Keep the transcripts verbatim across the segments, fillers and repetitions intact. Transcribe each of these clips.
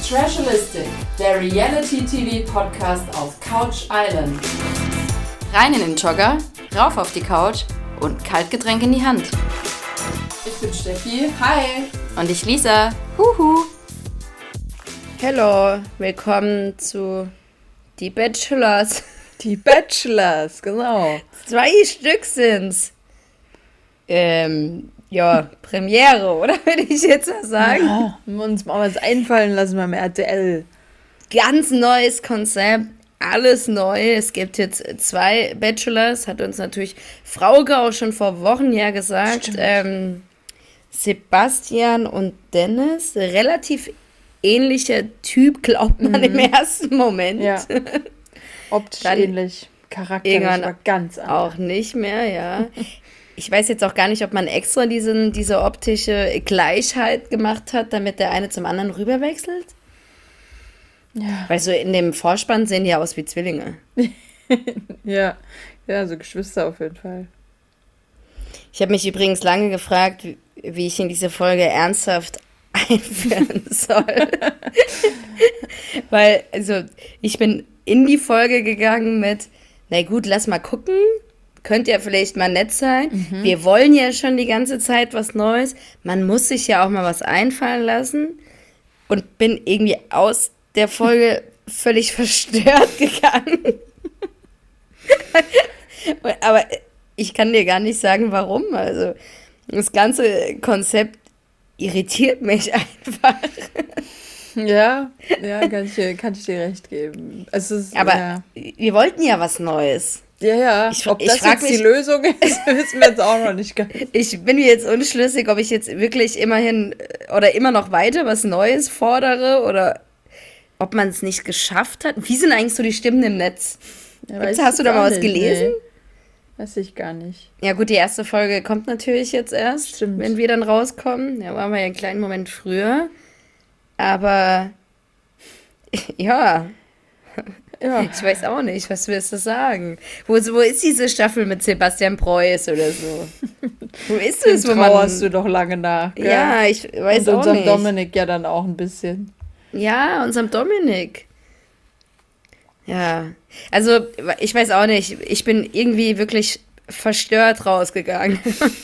Trashalistic, der Reality-T V-Podcast auf Couch Island. Rein in den Jogger, rauf auf die Couch und Kaltgetränk in die Hand. Ich bin Steffi, hi. Und ich Lisa, huhu. Hallo, willkommen zu Die Bachelors. Die Bachelors, genau. Zwei Stück sind's. Ähm, ja, Premiere, oder würde ich jetzt mal sagen? Ja, wir uns mal was einfallen lassen beim R T L. Ganz neues Konzept, alles neu. Es gibt jetzt zwei Bachelors, hat uns natürlich Frauke auch schon vor Wochen ja gesagt. Ähm, Sebastian und Dennis, relativ ähnlicher Typ, glaubt man mhm. im ersten Moment. Ja. Optisch Dann ähnlich, charakterlich aber ganz anders. Auch nicht mehr, ja. Ich weiß jetzt auch gar nicht, ob man extra diesen, diese optische Gleichheit gemacht hat, damit der eine zum anderen rüberwechselt. Ja. Weil so in dem Vorspann sehen die ja aus wie Zwillinge. ja. ja, so Geschwister auf jeden Fall. Ich habe mich übrigens lange gefragt, wie, wie ich in diese Folge ernsthaft einführen soll. Weil, also, ich bin in die Folge gegangen mit, na gut, lass mal gucken. Könnte ja vielleicht mal nett sein. Mhm. Wir wollen ja schon die ganze Zeit was Neues. Man muss sich ja auch mal was einfallen lassen. Und bin irgendwie aus der Folge völlig verstört gegangen. Aber ich kann dir gar nicht sagen, warum. Also das ganze Konzept irritiert mich einfach. Ja, ja, kann ich dir, kann ich dir recht geben. Es ist, Aber ja. wir wollten ja was Neues. Ja, ja, ich, ob ich das jetzt mich, die Lösung ist, wissen wir jetzt auch noch nicht ganz. Ich bin mir jetzt unschlüssig, ob ich jetzt wirklich immerhin oder immer noch weiter was Neues fordere oder ob man es nicht geschafft hat. Wie sind eigentlich so die Stimmen im Netz? Ja, Hast du da mal was nicht, gelesen? Nee. Weiß ich gar nicht. Ja gut, die erste Folge kommt natürlich jetzt erst, Stimmt. wenn wir dann rauskommen. Da waren wir ja einen kleinen Moment früher. Aber ja... Ja. Ich weiß auch nicht, was willst du sagen? Wo, wo ist diese Staffel mit Sebastian Preuß oder so? Wo ist es, wo man... trauerst du doch lange nach, gell? Ja, ich weiß Und auch unserem nicht. Dominik ja dann auch ein bisschen. Ja, unserem Dominik. Ja, also ich weiß auch nicht. Ich bin irgendwie wirklich verstört rausgegangen.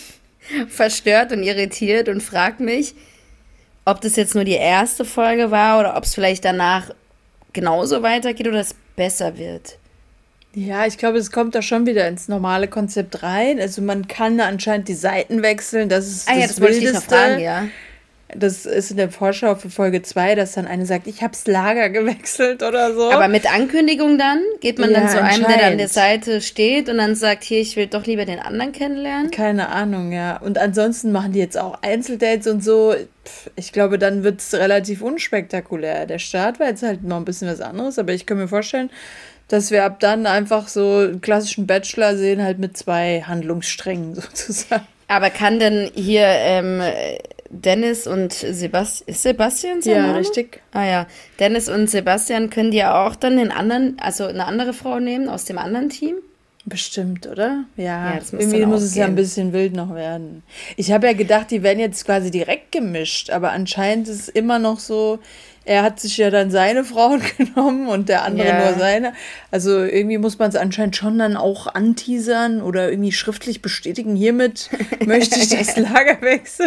Verstört und irritiert und frag mich, ob das jetzt nur die erste Folge war oder ob es vielleicht danach genauso weitergeht oder es besser wird. Ja, ich glaube, es kommt da schon wieder ins normale Konzept rein. Also man kann da anscheinend die Seiten wechseln. Das ist ah, ja, das, das wollte ich Wildeste. noch fragen, ja. Das ist in der Vorschau für Folge zwei, dass dann eine sagt, ich hab's Lager gewechselt oder so. Aber mit Ankündigung dann? Geht man Ja, dann zu einem, der da an der anscheinend. Seite steht und dann sagt, hier, ich will doch lieber den anderen kennenlernen? Keine Ahnung, ja. Und ansonsten machen die jetzt auch Einzeldates und so. Pff, ich glaube, dann wird's relativ unspektakulär. Der Start war jetzt halt noch ein bisschen was anderes, aber ich kann mir vorstellen, dass wir ab dann einfach so einen klassischen Bachelor sehen, halt mit zwei Handlungssträngen sozusagen. Aber kann denn hier ähm, Dennis und Sebast- ist Sebastian sein Ja, Name? richtig. Ah ja, Dennis und Sebastian können die ja auch dann den anderen, also eine andere Frau nehmen aus dem anderen Team? Bestimmt, oder? Ja, Ja, das muss irgendwie dann muss auch es ja ein gehen. bisschen wild noch werden. Ich habe ja gedacht, die werden jetzt quasi direkt gemischt, aber anscheinend ist es immer noch so, er hat sich ja dann seine Frauen genommen und der andere Ja. nur seine. Also irgendwie muss man es anscheinend schon dann auch anteasern oder irgendwie schriftlich bestätigen, hiermit möchte ich das Lager wechseln.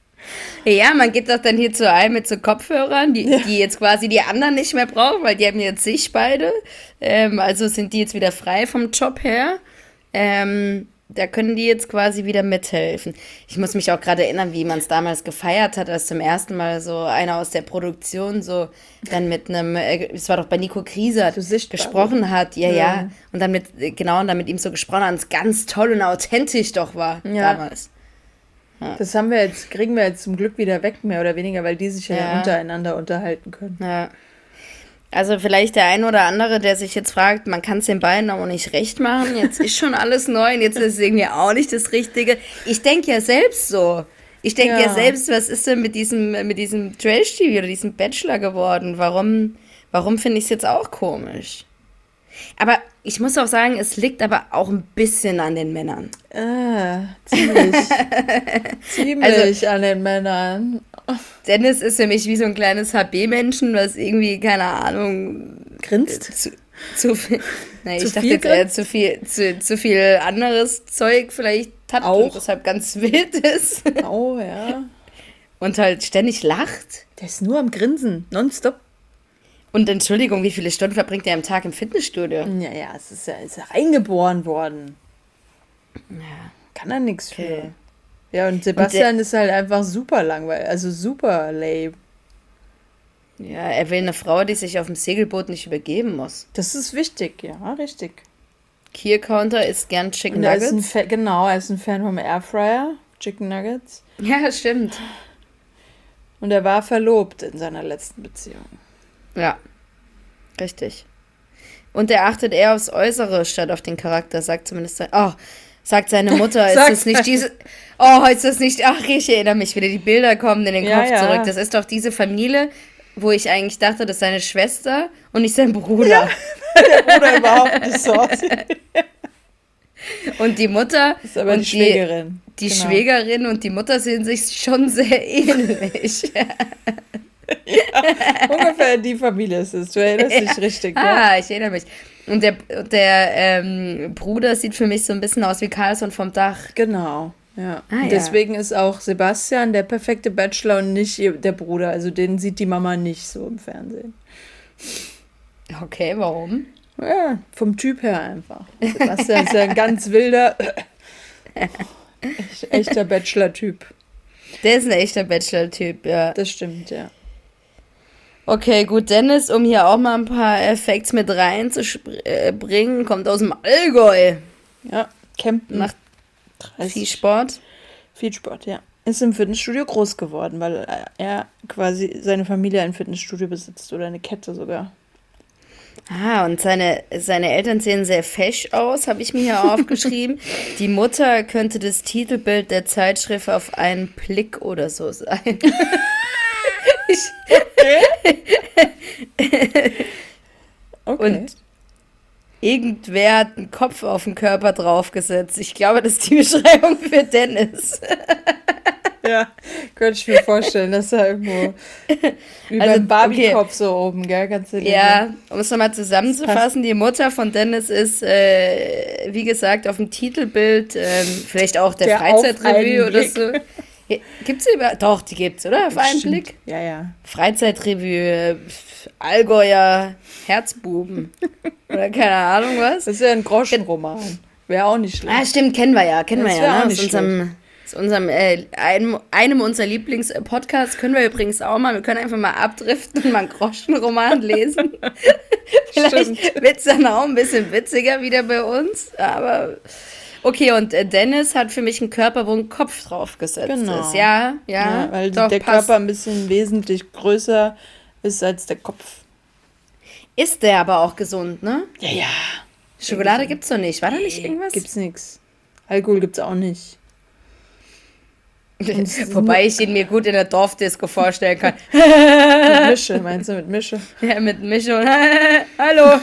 Ja, man geht doch dann hier zu einem mit so Kopfhörern, die, Ja. die jetzt quasi die anderen nicht mehr brauchen, weil die haben jetzt sich beide. Ähm, also sind die jetzt wieder frei vom Job her. Ähm, da können die jetzt quasi wieder mithelfen. Ich muss mich auch gerade erinnern, wie man es damals gefeiert hat, als zum ersten Mal so einer aus der Produktion so dann mit einem, äh, es war doch bei Nico Krieser, So sichtbar. gesprochen hat. Ja, ja, Ja. Und dann mit, äh, genau, und dann mit ihm so gesprochen hat und es ganz toll und authentisch doch war Ja. damals. Das haben wir jetzt, kriegen wir jetzt zum Glück wieder weg, mehr oder weniger, weil die sich ja, Ja. untereinander unterhalten können. Ja. Also vielleicht der ein oder andere, der sich jetzt fragt, man kann es den beiden auch nicht recht machen, jetzt ist schon alles neu und jetzt ist es irgendwie auch nicht das Richtige. Ich denke ja selbst so. Ich denke ja. Ja. selbst, was ist denn mit diesem, mit diesem Trash-T V oder diesem Bachelor geworden? Warum, warum finde ich es jetzt auch komisch? Aber ich muss auch sagen, es liegt aber auch ein bisschen an den Männern. Ah, ziemlich. ziemlich Also- an den Männern. Dennis ist für mich wie so ein kleines H B-Menschen, was irgendwie, keine Ahnung, Grinst? zu, zu viel. Nein, Zu ich dachte viel jetzt eher grinst? zu viel, zu, zu viel anderes Zeug vielleicht hat Auch? und deshalb ganz wild ist. Oh, ja. Und halt ständig lacht. Der ist nur am Grinsen, nonstop. Und Entschuldigung, wie viele Stunden verbringt er am Tag im Fitnessstudio? Ja, ja, es ist ja, ist ja reingeboren worden. Ja. Kann er nichts für. Okay. Ja, und Sebastian ist halt einfach super langweilig, also super lame. Ja, er will eine Frau, die sich auf dem Segelboot nicht übergeben muss. Das ist wichtig, ja, richtig. Kier-Counter isst gern Chicken Und er ist ein Nuggets. Fa- genau, er ist ein Fan vom Airfryer, Chicken Nuggets. Ja, stimmt. Und er war verlobt in seiner letzten Beziehung. Ja, richtig. Und er achtet eher aufs Äußere statt auf den Charakter, sagt zumindest sein. Oh, sagt seine Mutter, ist Sagt das nicht diese. Oh, ist das nicht. Ach, ich erinnere mich wieder. Die Bilder kommen in den Ja, Kopf ja. zurück. Das ist doch diese Familie, wo ich eigentlich dachte, das ist seine Schwester und nicht sein Bruder. Oder überhaupt nicht so aussieht. Und die Mutter Das ist aber und die Schwägerin. Die, die Genau. Schwägerin und die Mutter sehen sich schon sehr ähnlich. Ungefähr die Familie ist es. Du erinnerst dich richtig, ja? Ah, ich erinnere mich. Und der, der ähm, Bruder sieht für mich so ein bisschen aus wie Carlson vom Dach. Genau, ja. Ah, Und ja. deswegen ist auch Sebastian der perfekte Bachelor und nicht ihr- der Bruder. Also den sieht die Mama nicht so im Fernsehen. Okay, warum? Ja, vom Typ her einfach. Sebastian ist ja ein ganz wilder, echt, echter Bachelor-Typ. Der ist ein echter Bachelor-Typ, ja. Das stimmt, ja. Okay, gut, Dennis, um hier auch mal ein paar Effekte mit reinzubringen, kommt aus dem Allgäu. Ja, Campen. Macht dreißig. viel Sport. Viel Sport, ja. Ist im Fitnessstudio groß geworden, weil er quasi seine Familie ein Fitnessstudio besitzt oder eine Kette sogar. Ah, und seine, seine Eltern sehen sehr fesch aus, habe ich mir hier aufgeschrieben. Die Mutter könnte das Titelbild der Zeitschrift auf einen Blick oder so sein. ich, Okay. Und irgendwer hat einen Kopf auf den Körper draufgesetzt. Ich glaube, das ist die Beschreibung für Dennis. Ja, könnte ich mir vorstellen, dass er irgendwo wie Also, beim Barbie-Kopf so oben, gell? Kannst du dir Ja, um es nochmal zusammenzufassen, die Mutter von Dennis ist, äh, wie gesagt, auf dem Titelbild, ähm, vielleicht auch der, Der Freizeitrevue auf oder einen so. Ja, gibt's die über? Doch, die gibt's, oder? Auf einen Stimmt. Blick? Ja, ja. Freizeitrevue, pf, Allgäuer, Herzbuben. Oder keine Ahnung was. Das ist ja ein Groschenroman. Wäre auch nicht schlecht. Ah, stimmt, kennen wir ja, kennen Das wir wär ja. auch Ne? nicht Aus unserem, aus unserem äh, einem, einem unserer Lieblingspodcasts können wir übrigens auch mal, wir können einfach mal abdriften und mal einen Groschenroman lesen. Vielleicht wird es dann auch ein bisschen witziger wieder bei uns, aber okay, und äh, Dennis hat für mich einen Körper, wo ein Kopf draufgesetzt Genau. ist. Ja, ja, Ja, weil doch, der passt. Körper ein bisschen wesentlich größer ist als der Kopf. Ist der aber auch gesund, ne? Ja, ja. Schokolade gibt's doch nicht. War da nicht irgendwas? Gibt's nix. Alkohol gibt's auch nicht. Wobei ich ihn mir gut in der Dorfdisco vorstellen kann. Mit Mische, meinst du mit Mische? Ja, mit Mische und hallo.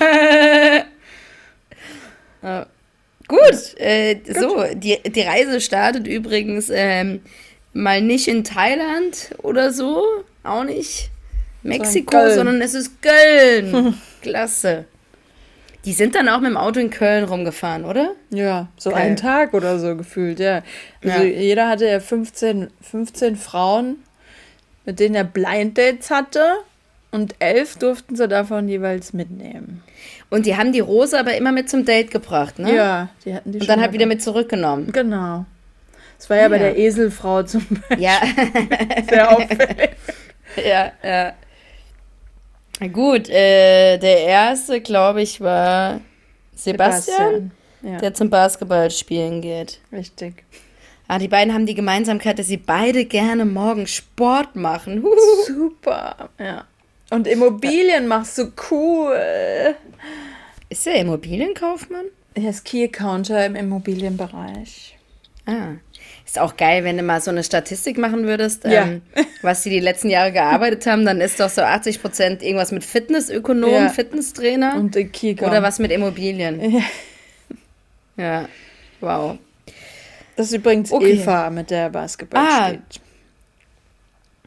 Ja. Gut, äh, so, die, die Reise startet übrigens ähm, mal nicht in Thailand oder so, auch nicht Mexiko, Köln. sondern es ist Köln. Klasse. Die sind dann auch mit dem Auto in Köln rumgefahren, oder? Ja, so Geil. einen Tag oder so gefühlt, ja. Also Ja. jeder hatte ja fünfzehn, fünfzehn Frauen, mit denen er Blind Dates hatte. Und elf durften sie davon jeweils mitnehmen. Und die haben die Rose aber immer mit zum Date gebracht, ne? Ja, die hatten die Und schon dann halt dabei. wieder mit zurückgenommen. Genau. Das war ja, bei Ja. der Eselfrau zum Beispiel Ja, sehr auffällig. ja, ja. Gut, äh, der erste, glaube ich, war Sebastian, Ja, der zum Basketballspielen geht. richtig. Ah, die beiden haben die Gemeinsamkeit, dass sie beide gerne morgen Sport machen. Huhu. Super, ja. Und Immobilien machst du cool. Ist der Immobilienkaufmann? Er ist Key Accounter im Immobilienbereich. Ah. Ist auch geil, wenn du mal so eine Statistik machen würdest, Ja. ähm, was sie die letzten Jahre gearbeitet haben, dann ist doch so achtzig Prozent irgendwas mit Fitnessökonom, Ja. Fitnesstrainer Und der Key Account. oder was mit Immobilien. Ja. Ja, wow. Das ist übrigens Okay. Eva, mit der Basketball Ah. steht.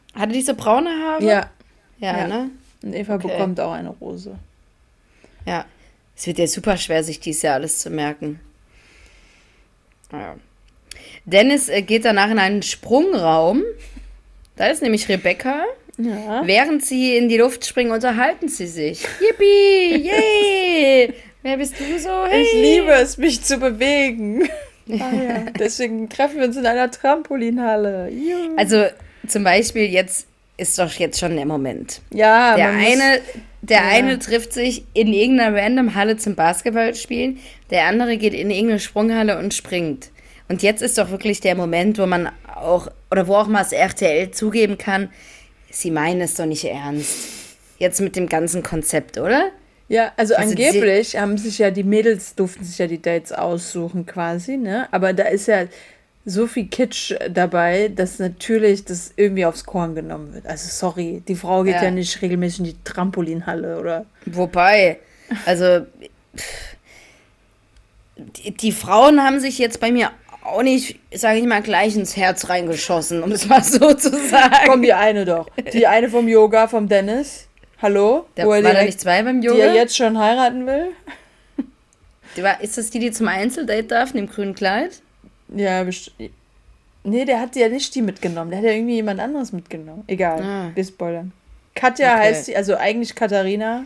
Hatte die so braune Haare? Ja. Ja, Ja. ne? Und Eva Okay. bekommt auch eine Rose. Ja. Es wird ja super schwer, sich dies Jahr alles zu merken. Ja. Dennis äh, geht danach in einen Sprungraum. Da ist nämlich Rebecca. Ja. Während sie in die Luft springen, unterhalten sie sich. Yippie! Yay! Wer bist du so? Hey! Ich liebe es, mich zu bewegen. Ah, ja. Deswegen treffen wir uns in einer Trampolinhalle. Juhu. Also zum Beispiel jetzt ist doch jetzt schon der Moment. ja, Der man muss- eine, der ja. eine trifft sich in irgendeiner random Halle zum Basketball spielen, der andere geht in irgendeine Sprunghalle und springt. Und jetzt ist doch wirklich der Moment, wo man auch, oder wo auch mal das R T L zugeben kann, sie meinen es doch nicht ernst. Jetzt mit dem ganzen Konzept, oder? Ja, also, Also die- angeblich haben sich ja die Mädels, durften sich ja die Dates aussuchen quasi, ne? Aber da ist ja so viel Kitsch dabei, dass natürlich das irgendwie aufs Korn genommen wird. Also sorry, die Frau geht ja, Ja. nicht regelmäßig in die Trampolinhalle oder... Wobei, also pff, die, die Frauen haben sich jetzt bei mir auch nicht, sage ich mal, gleich ins Herz reingeschossen, um es mal so zu sagen. Komm, die eine doch. Die eine vom Yoga, vom Dennis. Hallo? Da, Wo er war da direkt- nicht zwei beim die Yoga? er jetzt schon heiraten will? Die war, ist das die, die zum Einzeldate darf, in dem grünen Kleid? Ja, best- nee, der hat ja nicht die mitgenommen. Der hat ja irgendwie jemand anderes mitgenommen. Egal, Ah. wir spoilern. Katja Okay. heißt sie, also eigentlich Katharina,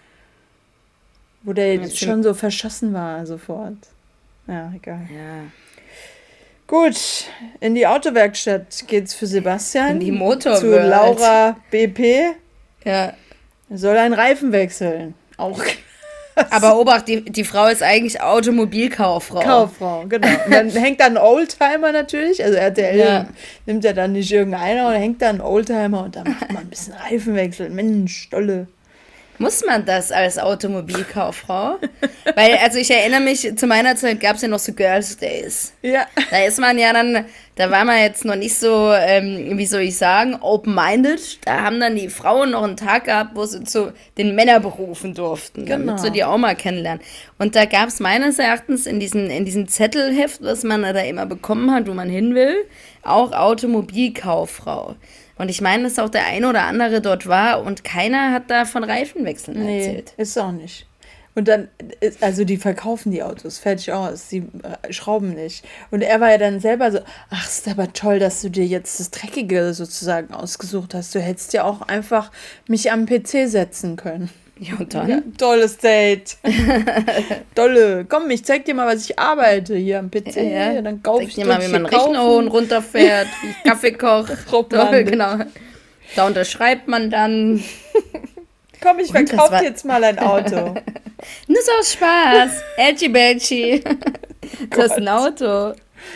wo der Jetzt schon so verschossen war sofort. Ja, egal. Ja. Gut, in die Autowerkstatt geht's für Sebastian. In die Motorworld. Zu Laura B P. Ja. Er soll einen Reifen wechseln. Auch Aber Obacht, die, die Frau ist eigentlich Automobilkauffrau. Kauffrau, genau. Und dann hängt da ein Oldtimer natürlich, also R T L Ja. nimmt ja dann nicht irgendeiner und hängt da ein Oldtimer und da macht man ein bisschen Reifenwechsel. Mensch, tolle. Muss man das als Automobilkauffrau? Weil, also ich erinnere mich, zu meiner Zeit gab es ja noch so Girls Days. Ja. Da ist man ja dann, da war man jetzt noch nicht so, ähm, wie soll ich sagen, open-minded. Da haben dann die Frauen noch einen Tag gehabt, wo sie zu den Männerberufen durften, Genau. damit sie die auch mal kennenlernen. Und da gab es meines Erachtens in diesem in diesen Zettelheft, was man da immer bekommen hat, wo man hin will, auch Automobilkauffrau. Und ich meine, dass auch der eine oder andere dort war und keiner hat da von Reifenwechseln Nee, erzählt. ist auch nicht. Und dann, ist- also die verkaufen die Autos, fertig aus, die äh, schrauben nicht. Und er war ja dann selber so, ach, ist aber toll, dass du dir jetzt das Dreckige sozusagen ausgesucht hast. Du hättest ja auch einfach mich am P C setzen können. Ja, und dann? Ja, tolles Date. Tolle. Komm, ich zeig dir mal, was ich arbeite hier am P C. Ja, ja. Dann kauf Zeig ich dir mal, drück wie man hier kaufen. Rechner hoch und runter fährt, wie ich Kaffee koche. Ruppmann. Genau. Da unterschreibt man dann. Komm, ich Und das verkaufe war- dir jetzt mal ein Auto. Nur so aus Spaß. Elchi Belchi. Das ist ein Auto.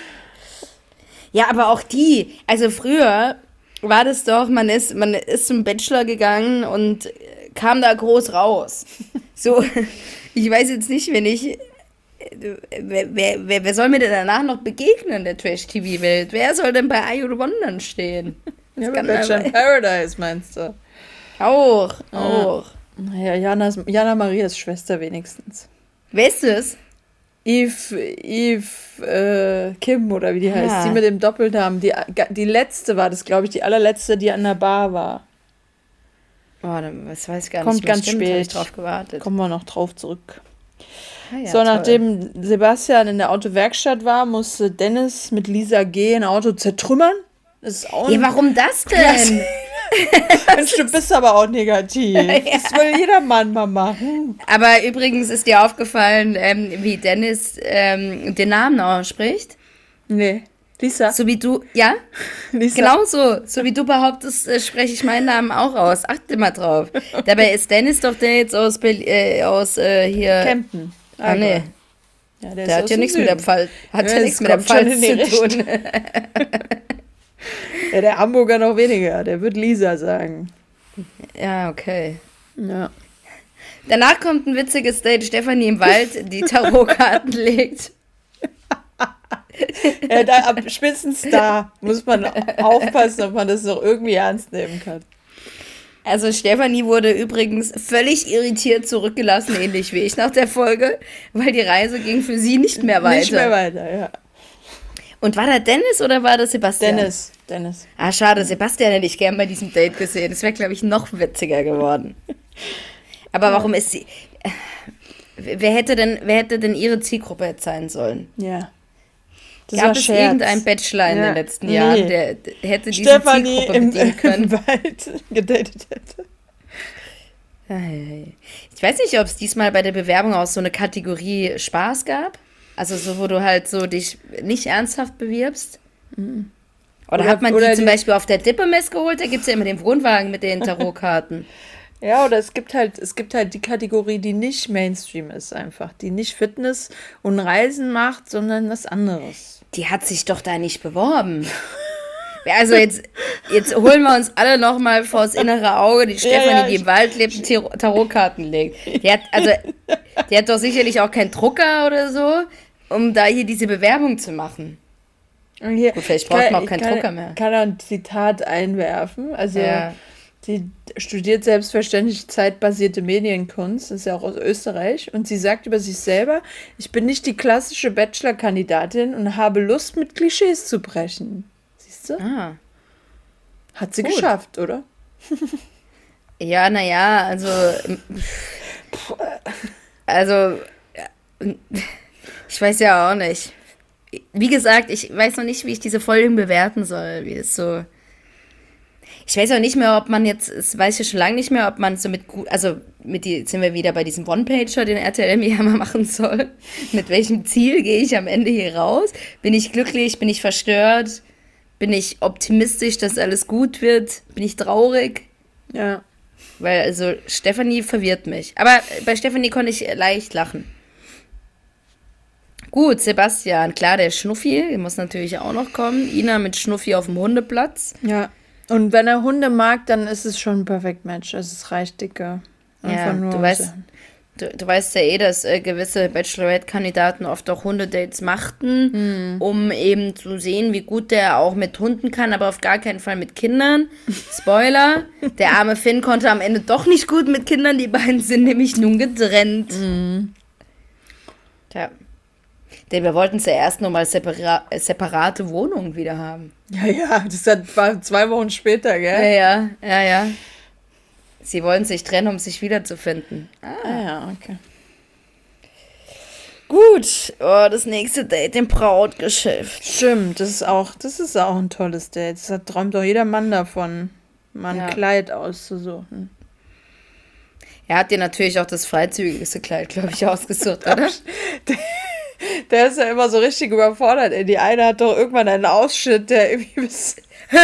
Ja, aber auch die. Also früher war das doch, man ist, man ist zum Bachelor gegangen und kam da groß raus. So, ich weiß jetzt nicht, wenn ich. Wer, wer, wer, wer soll mir denn danach noch begegnen in der Trash-T V-Welt? Wer soll denn bei I You One dann stehen? Ja, kann bei Bachelor aber- in Paradise meinst du? Auch, auch. Naja, Janas, Jana Marias Schwester wenigstens. Wer ist es? Eve, Eve äh, Kim oder wie die heißt, Ah. die mit dem Doppelnamen. Die, die letzte war das, glaube ich, die allerletzte, die an der Bar war. Oh, das weiß ich gar Kommt nicht mehr. ganz Stimmt, hab ich spät. drauf gewartet. Kommen wir noch drauf zurück. Ah ja, so, toll. nachdem Sebastian in der Autowerkstatt war, musste Dennis mit Lisa G. ein Auto zertrümmern. Das ist auch Ja, ein warum das Krass. denn? Mensch, du bist aber auch negativ. Das will jeder Mann mal machen. Aber übrigens ist dir aufgefallen, ähm, wie Dennis ähm, den Namen ausspricht. Nee. Lisa? So wie du, ja, Lisa. genau so. So wie du behauptest, äh, spreche ich meinen Namen auch aus. Achte mal drauf. Dabei ist Dennis doch der jetzt aus, Berlin, äh, aus äh, hier. Campen. Ah, nee. Ja, der Der ist hat aus ja dem nichts mit der Süden. Pfalz, hat Ja, ja nichts das mit der kommt schon Pfalz in die zu tun. Ja, der Hamburger noch weniger. Der wird Lisa sagen. Ja, okay. Ja. Danach kommt ein witziges Date. Stefanie im Wald, die Tarotkarten legt. Ja, da, ab, spätestens da muss man aufpassen, ob man das noch irgendwie ernst nehmen kann. Also Stefanie wurde übrigens völlig irritiert zurückgelassen, ähnlich wie ich nach der Folge, weil die Reise ging für sie nicht mehr weiter. Nicht mehr weiter, ja. Und war da Dennis oder war das Sebastian? Dennis, Dennis. Ah, schade, Sebastian hätte ich gern bei diesem Date gesehen. Das wäre, glaube ich, noch witziger geworden. Aber warum ist sie... Wer hätte denn, wer hätte denn ihre Zielgruppe jetzt sein sollen? Ja. Das Gab war es Scherz. irgendeinen Bachelor in Ja. den letzten Nee. Jahren, der der hätte diese Stefanie Zielgruppe im, bedienen können? im Wald gedatet hätte. Ich weiß nicht, ob es diesmal bei der Bewerbung auch so eine Kategorie Spaß gab. Also so, wo du halt so dich nicht ernsthaft bewirbst. Oder, Oder- hat man die oder zum die- Beispiel auf der Dippemess geholt? Da gibt es ja immer den Wohnwagen mit den Tarotkarten. Ja, oder es gibt halt, es gibt halt die Kategorie, die nicht Mainstream ist einfach, die nicht Fitness und Reisen macht, sondern was anderes. Die hat sich doch da nicht beworben. Also jetzt, jetzt holen wir uns alle noch mal vors innere Auge die Stefanie, ja, die ich- im Wald lebt und Tar- Tarotkarten legt. Die hat, also, die hat doch sicherlich auch keinen Drucker oder so, um da hier diese Bewerbung zu machen. Und hier, Gut, vielleicht ich braucht kann- man auch ich keinen kann, Drucker mehr. kann da ein Zitat einwerfen. Also, Ja. sie studiert selbstverständlich zeitbasierte Medienkunst, ist ja auch aus Österreich, und sie sagt über sich selber: Ich bin nicht die klassische Bachelor-Kandidatin und habe Lust, mit Klischees zu brechen. Siehst du? Ah. Hat sie Gut. geschafft, oder? Ja, naja, also. Also. Ich weiß ja auch nicht. Wie gesagt, ich weiß noch nicht, wie ich diese Folgen bewerten soll. Wie es so. Ich weiß auch nicht mehr, ob man jetzt, das weiß ich schon lange nicht mehr, ob man so mit, gut- also mit die, jetzt sind wir wieder bei diesem One-Pager, den R T L mir mal machen soll. Mit welchem Ziel gehe ich am Ende hier raus? Bin ich glücklich? Bin ich verstört? Bin ich optimistisch, dass alles gut wird? Bin ich traurig? Ja. Weil, also, Stefanie verwirrt mich. Aber bei Stefanie konnte ich leicht lachen. Gut, Sebastian, klar, der Schnuffi, der muss natürlich auch noch kommen. Ina mit Schnuffi auf dem Hundeplatz. Ja. Und wenn er Hunde mag, dann ist es schon ein Perfect Match. Also es reicht dicke. Ja, du weißt, du, du weißt ja eh, dass äh, gewisse Bachelorette-Kandidaten oft auch Hundedates machten, um eben zu sehen, wie gut der auch mit Hunden kann, aber auf gar keinen Fall mit Kindern. Spoiler, der arme Finn konnte am Ende doch nicht gut mit Kindern, die beiden sind nämlich nun getrennt. Tja. Denn wir wollten zuerst nur mal separa äh, separate Wohnungen wieder haben. Ja, ja, das hat, war zwei Wochen später, Ja, gell? ja, ja, ja. Sie wollen sich trennen, um sich wiederzufinden. Ah, ja, okay. Gut, oh, das nächste Date im Brautgeschäft. Stimmt, das ist auch, das ist auch ein tolles Date. Das hat, träumt doch jeder Mann davon, mal ein Ja. Kleid auszusuchen. Er hat dir natürlich auch das freizügigste Kleid, glaube ich, ausgesucht, oder? Der ist ja immer so richtig überfordert. Ey. Die eine hat doch irgendwann einen Ausschnitt, der irgendwie bis... Und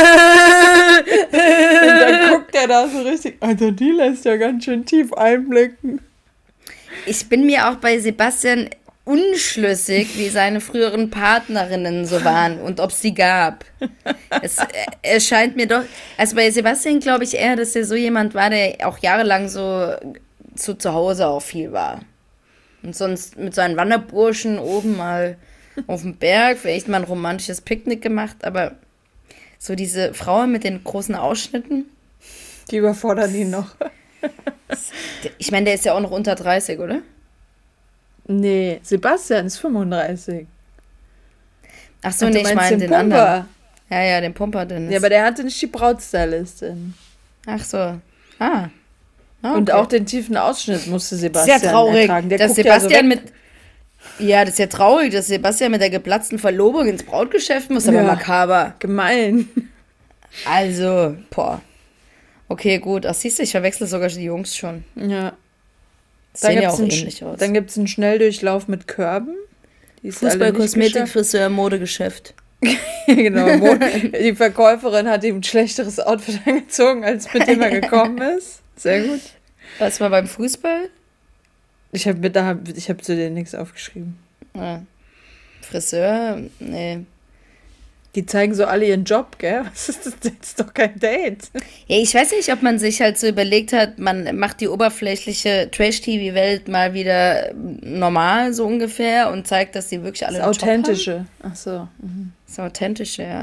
dann guckt er da so richtig... Alter, die lässt ja ganz schön tief einblicken. Ich bin mir auch bei Sebastian unschlüssig, wie seine früheren Partnerinnen so waren und ob es sie gab. Es er scheint mir doch... Also bei Sebastian glaube ich eher, dass er so jemand war, der auch jahrelang so, so zu Hause auch viel war. Und sonst mit seinen Wanderburschen oben mal auf dem Berg, vielleicht mal ein romantisches Picknick gemacht, aber so diese Frauen mit den großen Ausschnitten, Die überfordern ihn noch. ich meine, der ist ja auch noch unter dreißig, oder? Nee, Sebastian ist fünfunddreißig. Ach so, Ach, du nee, ich meinst meine den, den Pumper? anderen. Ja, ja, den Pumper, Dennis. Ja, aber der hatte nicht die Brautstylistin. Ach so. Ah. ah okay. Und auch den tiefen Ausschnitt musste das ist Sebastian ja traurig, ertragen. Der dass guckt ja so Sebastian weg. mit... Ja, das ist ja traurig, dass Sebastian mit der geplatzten Verlobung ins Brautgeschäft muss, aber Ja. makaber. Gemein. Also, boah. Okay, gut. Ach, siehst du, ich verwechsel sogar die Jungs schon. Ja. Das sehen ja gibt's auch einen, ähnlich aus. Dann gibt es einen Schnelldurchlauf mit Körben. Die ist alle Fußball, nicht Kosmetik, geschafft. Friseur, Modegeschäft. Genau. Mo- Die Verkäuferin hat ihm ein schlechteres Outfit angezogen, als mit dem er gekommen ist. Sehr gut. Was war beim Fußball? Ich habe da hab, ich hab zu dir nichts aufgeschrieben. Ja. Friseur? Nee. Die zeigen so alle ihren Job, gell? Was ist das? Das ist doch kein Date. Ja, ich weiß nicht, ob man sich halt so überlegt hat, man macht die oberflächliche Trash-T V-Welt mal wieder normal, so ungefähr, und zeigt, dass die wirklich alle Das einen Job Authentische. Ach so. Mhm. Das Authentische, ja.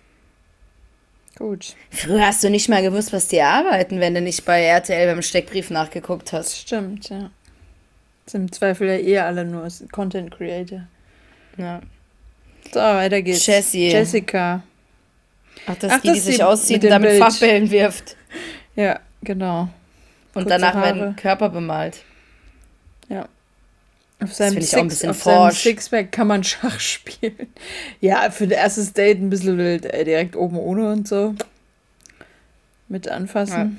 Gut. Früher hast du nicht mal gewusst, was die arbeiten, wenn du nicht bei R T L beim Steckbrief nachgeguckt Das hast. stimmt, ja. Sind im Zweifel ja eh alle nur Content Creator. Ja. So, weiter geht's. Jessie. Jessica. Ach, das Ach, ist die, die das sich die auszieht mit und dem damit Bild. Farbbällen wirft. Ja, genau. Und Kurze danach Haare. werden Körper bemalt. Ja. Auf seinem, finde ich auch ein Six, bisschen auf seinem forsch. Sixpack kann man Schach spielen. Ja, für das erste Date ein bisschen wild. Ey, direkt oben ohne und so. Mit anfassen.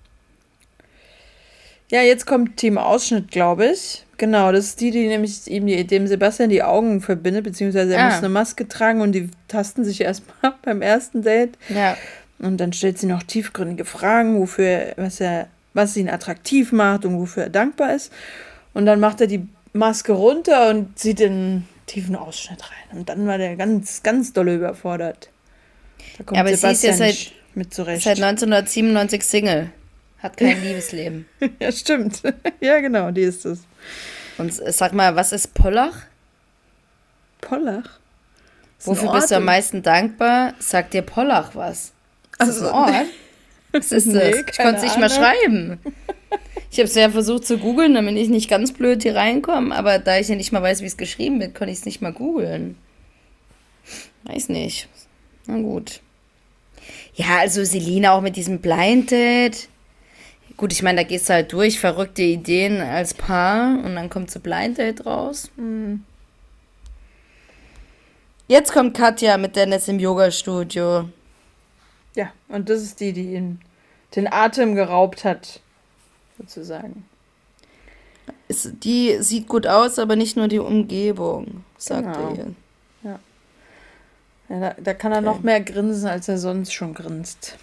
Ja, jetzt kommt Team Ausschnitt, glaube ich. Genau, das ist die, die nämlich ihm die, dem Sebastian die Augen verbindet, beziehungsweise er Ah. muss eine Maske tragen und die tasten sich erstmal beim ersten Date. Ja. Und dann stellt sie noch tiefgründige Fragen, wofür, was er, was ihn attraktiv macht und wofür er dankbar ist. Und dann macht er die Maske runter und zieht in einen tiefen Ausschnitt rein. Und dann war der ganz, ganz dolle überfordert. Da kommt Ja, aber sie ist ja Sebastian seit- nicht mit zurecht. Seit neunzehnhundertsiebenundneunzig Single. Hat kein Liebesleben. Ja, stimmt. Ja, genau, die ist es. Und äh, sag mal, was ist Pollach? Pollach? Ist ein Wofür Ort bist du am in- meisten dankbar? Sagt dir Pollach was? Ist das ein Ort? Was ist Nee, das? Ich keine konnte es nicht mal Ahnung. schreiben. Ich habe es ja versucht zu googeln, damit ich nicht ganz blöd hier reinkomme, aber da ich ja nicht mal weiß, wie es geschrieben wird, konnte ich es nicht mal googeln. Weiß nicht. Na gut. Ja, also Selina auch mit diesem Blind Date. Gut, ich meine, da gehst du halt durch, verrückte Ideen als Paar und dann kommt so Blind Date raus. Hm. Jetzt kommt Katja mit Dennis im Yoga-Studio. Ja, und das ist die, die ihm den Atem geraubt hat, sozusagen. Ist, die sieht gut aus, aber nicht nur die Umgebung, sagt Genau. er ihr. Ja, da, da kann er noch mehr grinsen, als er sonst schon grinst.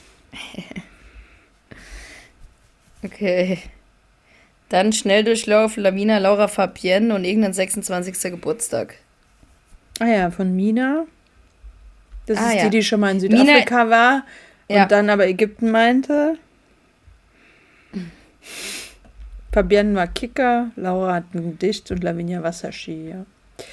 Okay. Dann Schnelldurchlauf, Lamina, Laura, Fabienne und irgendein sechsundzwanzigster Geburtstag. Ah ja, von Mina. Das Ah, ist ja. die, die schon mal in Südafrika war und Ja. dann aber Ägypten meinte. Fabienne war Kicker, Laura hat ein Gedicht und Lavinia Wasserski, ja.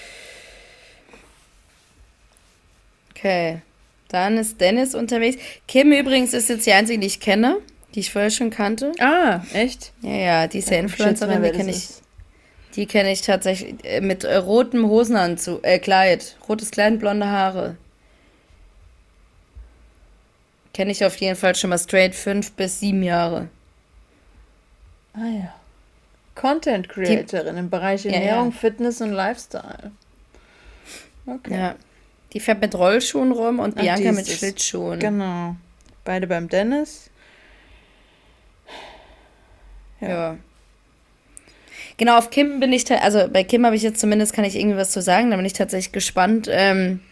Okay. Dann ist Dennis unterwegs. Kim übrigens ist jetzt die einzige, die ich kenne, die ich vorher schon kannte. Ah, echt? Ja, ja, die ist ja Ja, ich schätze mal, Influencerin, wer die kenne das ich. ist. Die kenne ich tatsächlich äh, mit äh, rotem Hosenanzug, äh, Kleid. Rotes Kleid, blonde Haare. Kenne ich auf jeden Fall schon mal straight fünf bis sieben Jahre. Ah ja. Content Creatorin im Bereich Ja, Ernährung, ja. Fitness und Lifestyle. Okay. Ja. Die fährt mit Rollschuhen rum und Ach, die Bianca ist mit es. Schlittschuhen. Genau. Beide beim Dennis. Ja. Genau, auf Kim bin ich, ta- also bei Kim habe ich jetzt zumindest, kann ich irgendwie was zu sagen, da bin ich tatsächlich gespannt, ähm,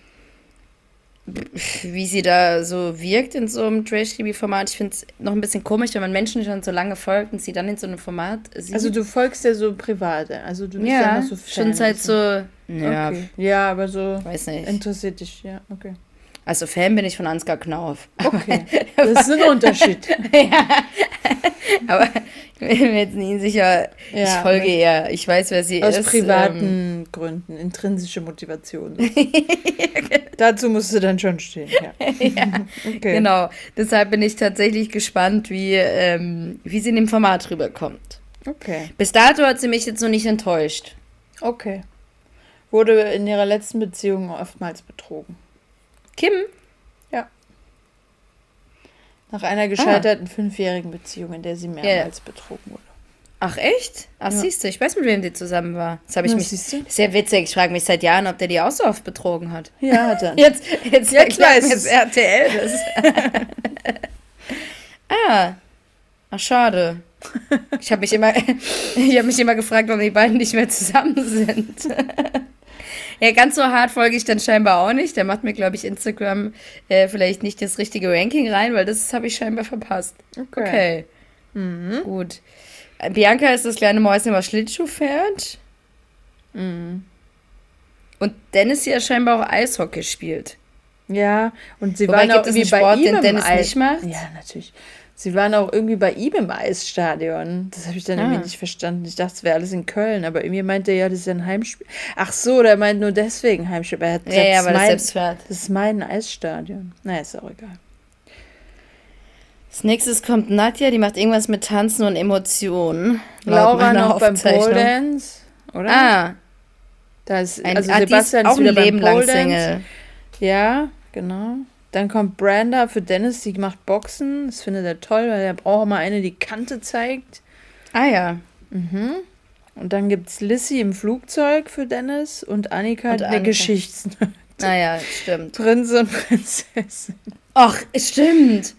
wie sie da so wirkt in so einem Trash-T V-Format. Ich finde es noch ein bisschen komisch, wenn man Menschen schon so lange folgt und sie dann in so einem Format sieht. Also du folgst ja so private. Also du bist ja, ja, immer so Fan. schon seit so, ja, Okay. Ja, aber so weiß nicht. interessiert dich, ja, okay. Also Fan bin ich von Ansgar Knauf. Okay, das ist ein Unterschied. Aber ich bin mir jetzt nie sicher, ich Ja, folge ihr, ich weiß, wer sie Aus ist. privaten Gründen, intrinsische Motivation. Dazu musst du dann schon stehen, ja. Okay. Genau, deshalb bin ich tatsächlich gespannt, wie, ähm, wie sie in dem Format rüberkommt. Okay, Bis dato hat sie mich jetzt noch nicht enttäuscht. okay. Wurde in ihrer letzten Beziehung oftmals betrogen. Kim? Nach einer gescheiterten fünfjährigen Beziehung, in der sie mehrmals betrogen wurde. Ach echt? Ach, Ja. siehst du, ich weiß, mit wem die zusammen war. Das habe ich Na, mich. siehst du? Sehr witzig, ich frage mich seit Jahren, ob der die auch so oft betrogen hat. Ja, hat er. Jetzt, jetzt, Jetzt erklärt weiß mir es. das R T L das. ah, ach schade. Ich habe mich immer, ich habe mich immer gefragt, warum die beiden nicht mehr zusammen sind. Ja, ganz so hart folge ich dann scheinbar auch nicht. Der macht mir, glaube ich, Instagram äh, vielleicht nicht das richtige Ranking rein, weil das habe ich scheinbar verpasst. Okay. Mhm. Gut. Äh, Bianca ist das kleine Mäuschen, was Schlittschuh fährt. Mhm. Und Dennis ja scheinbar auch Eishockey spielt. Ja, und sie Wobei, waren auch gibt es irgendwie einen bei Sport, ihm den im Dennis Eis. nicht macht? Ja, natürlich. Sie waren auch irgendwie bei ihm im Eisstadion. Das habe ich dann Ah. irgendwie nicht verstanden. Ich dachte, es wäre alles in Köln, aber irgendwie meinte er, ja, das ist ja ein Heimspiel. Ach so, der meint nur deswegen Heimspiel. Aber er hat Ja, gesagt, ja, das, weil ist er mein, selbst fährt. das ist mein Eisstadion. Na, ist auch egal. Als nächstes kommt Nadja, die macht irgendwas mit Tanzen und Emotionen. laut Laura meiner noch beim Aufzeichnung. Pole Dance, oder? Ah, Da ist, Ein, also ah, die ist Sebastian auch ist wieder ein Leben beim lang Pole Dance. Single. Ja, genau. Dann kommt Branda für Dennis, die macht Boxen. Das findet er toll, weil er braucht mal eine, die Kante zeigt. Ah ja. Mhm. Und dann gibt es Lissy im Flugzeug für Dennis und Annika, Und der Annika. Geschichtsnerd. Ah ja, stimmt. Prinz und Prinzessin. Ach, stimmt.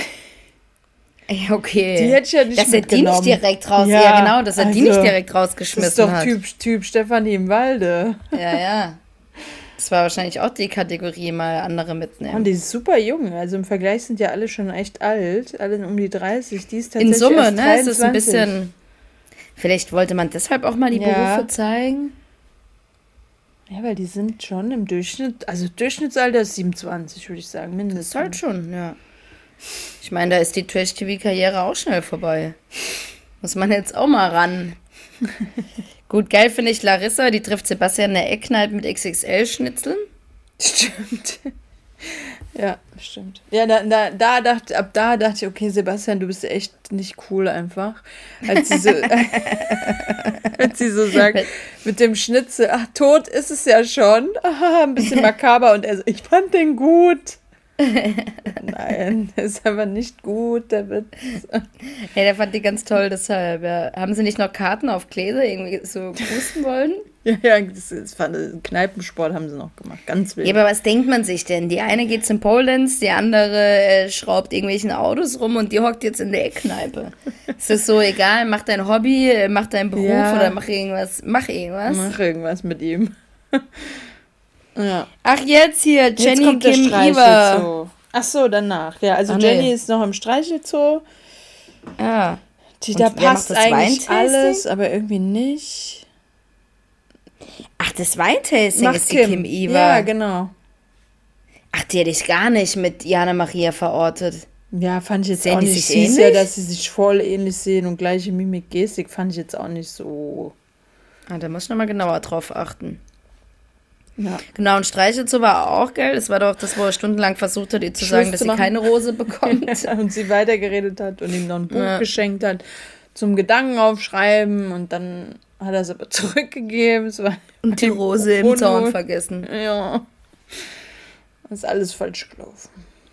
Ja, okay. Die hätte ich ja nicht dass er die nicht mitgenommen. direkt raus, Ja, ja, genau, dass er die nicht also, direkt Das ist rausgeschmissen doch hat. Typ, typ Stefanie im Walde. Ja, ja. Das war wahrscheinlich auch die Kategorie, mal andere mitnehmen. Und die ist super jung. Also im Vergleich sind ja alle schon echt alt. Alle um die dreißig. Die ist tatsächlich In Summe, erst ne? Es ist ein dreiundzwanzig. bisschen. Vielleicht wollte man deshalb auch mal die Ja. Berufe zeigen. Ja, weil die sind schon im Durchschnitt, also Durchschnittsalter ist siebenundzwanzig, würde ich sagen, Das mindestens. ist halt schon, ja. Ich meine, da ist die Trash-T V-Karriere auch schnell vorbei. Muss man jetzt auch mal ran. Gut, geil finde ich Larissa, die trifft Sebastian in der Eckkneipe mit X X L-Schnitzeln. Stimmt. Ja, stimmt. Ja, da, da, da dachte, ab da dachte ich, okay, Sebastian, du bist echt nicht cool einfach. Als sie so, als sie so sagt, mit dem Schnitzel, ach, tot ist es ja schon. Aha, ein bisschen makaber. Und er so, ich fand den gut. Nein, der ist aber nicht gut, der Witz. Ja, der fand die ganz toll, deshalb. Ja. Haben sie nicht noch Karten auf Gläser irgendwie so pusten wollen? Ja, ja, das, das fand, Kneipensport haben sie noch gemacht, ganz wild. Ja, aber was denkt man sich denn? Die eine geht zum Pole Dance, die andere äh, schraubt irgendwelchen Autos rum und die hockt jetzt in der Eckkneipe. Es ist so egal, mach dein Hobby, äh, mach deinen Beruf Ja. oder mach irgendwas. Mach irgendwas. Mach irgendwas mit ihm. Ja. Ach, jetzt hier, Jetzt Jenny kommt der Kim Iver. Streichelzoo. Ach so, danach. Ja, also Ach, Jenny nee. ist noch im Streichelzoo. Ja. Die, Und da wer passt macht das eigentlich Weintasting? alles, aber irgendwie nicht. Ach, das Weintasting Macht ist die Kim Iver. Ja, genau. Ach, die hätte ich gar nicht mit Jana Maria verortet. Ja, fand ich jetzt Sehen auch die nicht. sich Sie ist ja, ähnlich? dass sie sich voll ähnlich sehen und gleiche Mimik, Gestik, fand ich jetzt auch nicht so. Ah, da muss ich nochmal genauer drauf achten. Ja. Genau, und Streichelzoo war auch geil. Das war doch das, wo er stundenlang versucht hat, ihr zu Schluss sagen, zu dass sie machen. keine Rose bekommt. Und sie weitergeredet hat und ihm noch ein Buch Ja. geschenkt hat zum Gedanken aufschreiben und dann hat er es aber zurückgegeben. Es war Und die Rose im Unwohl. Zaun vergessen. Ja. Das ist alles falsch gelaufen.